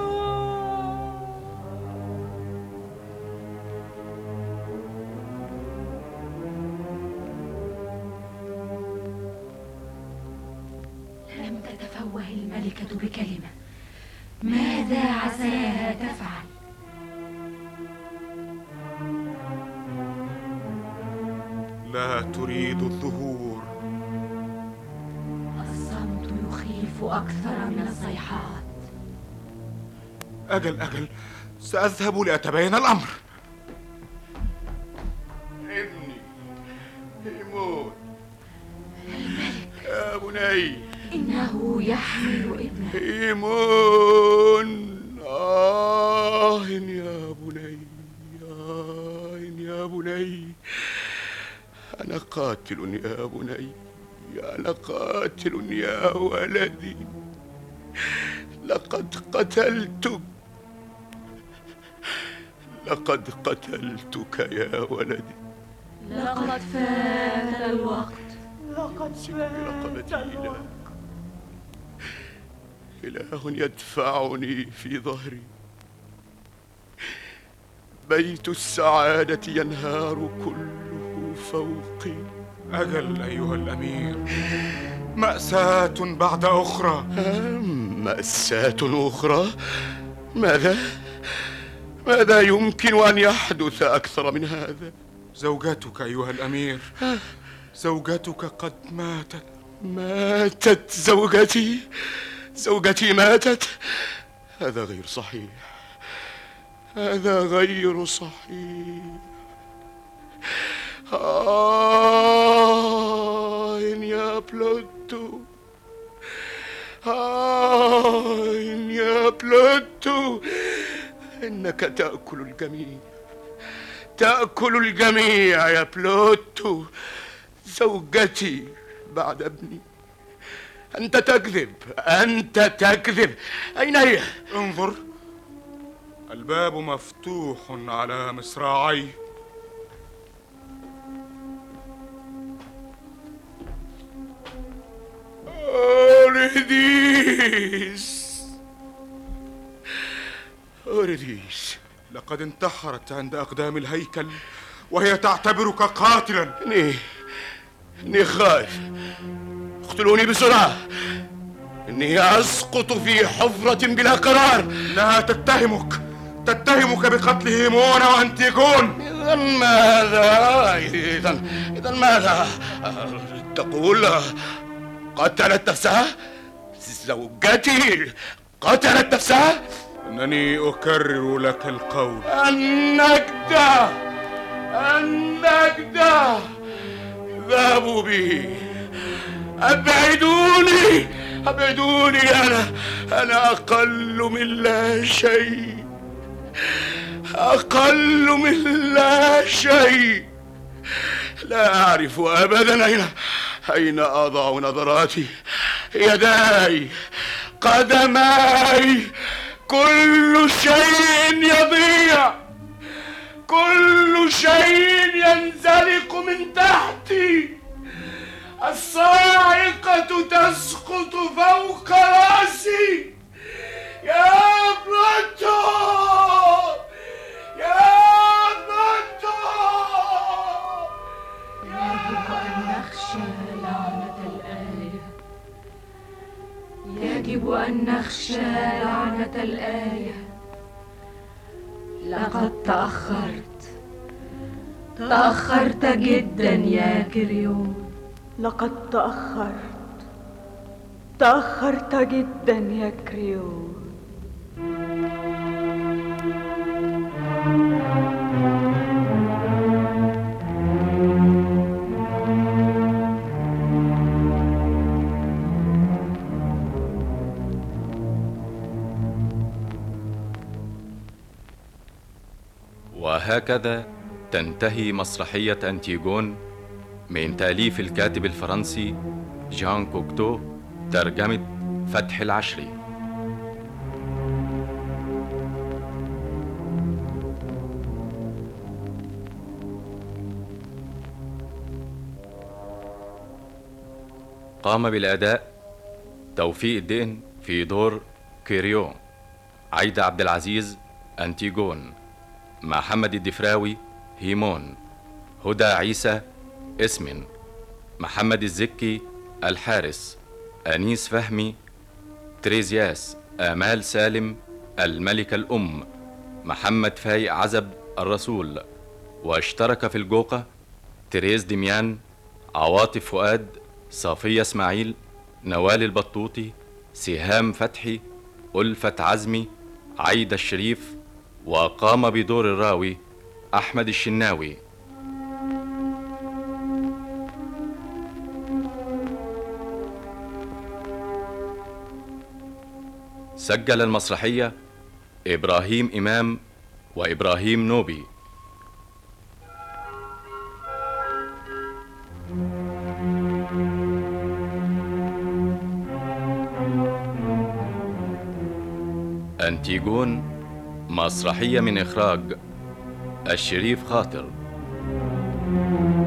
لم تتفوه الملكة بكلمة. ماذا عساها تفعل؟ لا تريد الظهور. الصمت يخيف أكثر من الصيحات. أجل أجل، سأذهب لأتبين الأمر. ابني هيمون. الملك يا بني. إنه يحمل ابنه. هيمون. آه يا بني، آه يا بني، أنا قاتل يا بني، أنا قاتل يا ولدي. لقد قتلتك، لقد قتلتك يا ولدي. لقد فات الوقت. لقد فات الوقت. إله يدفعني في ظهري. بيت السعادة ينهار كله فوقي. أجل أيها الأمير، مأساة بعد أخرى. مأساة أخرى؟ ماذا؟ ماذا يمكن أن يحدث أكثر من هذا؟ زوجتك أيها الأمير، زوجتك قد ماتت. ماتت زوجتي؟ زوجتي ماتت؟ هذا غير صحيح، هذا غير صحيح. آه يا بلوتو، آه يا بلوتو، إنك تأكل الجميع، تأكل الجميع يا بلوتو. زوجتي بعد ابني. أنت تكذب، أنت تكذب. أين هي؟ انظر، الباب مفتوح على مصراعيه. أوريديس، أوريديس، لقد انتحرت عند أقدام الهيكل وهي تعتبرك قاتلا. إني إني خائف، اقتلوني بسرعة، إني أسقط في حفرة بلا قرار. لا، تتهمك تتهمك بقتل هيمون وأنتيجون. إذا ماذا؟ إذا إذا ماذا؟ تقول قتلت نفسها؟ زوجتي قتلت نفسها؟ إنني أكرر لك القول. النجدة، النجدة، ذهبوا بي، أبعدوني، أبعدوني. أنا أنا أقل من لا شيء، أقل من لا شيء. لا أعرف أبدا أين أين أضع نظراتي؟ يداي، قدماي، كل شيء يضيع، كل شيء ينزلق من تحتي، الصاعقة تسقط فوق رأسي. يا بلوتو، يا بلوتو، يجب أن نخشى لعنة الآلهة، يجب أن نخشى لعنة الآلهة. لقد تأخرت، تأخرت جدا يا كريون. لقد تأخرت، تأخرت جدا يا كريون. وهكذا تنتهي مسرحية أنتيغون من تأليف الكاتب الفرنسي جان كوكتو، ترجمة فتح العشري. قام بالأداء توفيق الدقن في دور كيريون، عايدة عبد العزيز أنتيغون، محمد الدفراوي هيمون، هدى عيسى اسمن، محمد الزكي الحارس، أنيس فهمي تريزياس، آمال سالم الملكة الأم، محمد فايق عزب الرسول. واشترك في الجوقة تريز دميان، عواطف فؤاد، صافية اسماعيل، نوال البطوطي، سهام فتحي، ألفت عزمي، عايدة الشريف. وقام بدور الراوي أحمد الشناوي. سجل المسرحية إبراهيم إمام وإبراهيم نوبي. أنتيغون مسرحية من إخراج الشريف خاطر.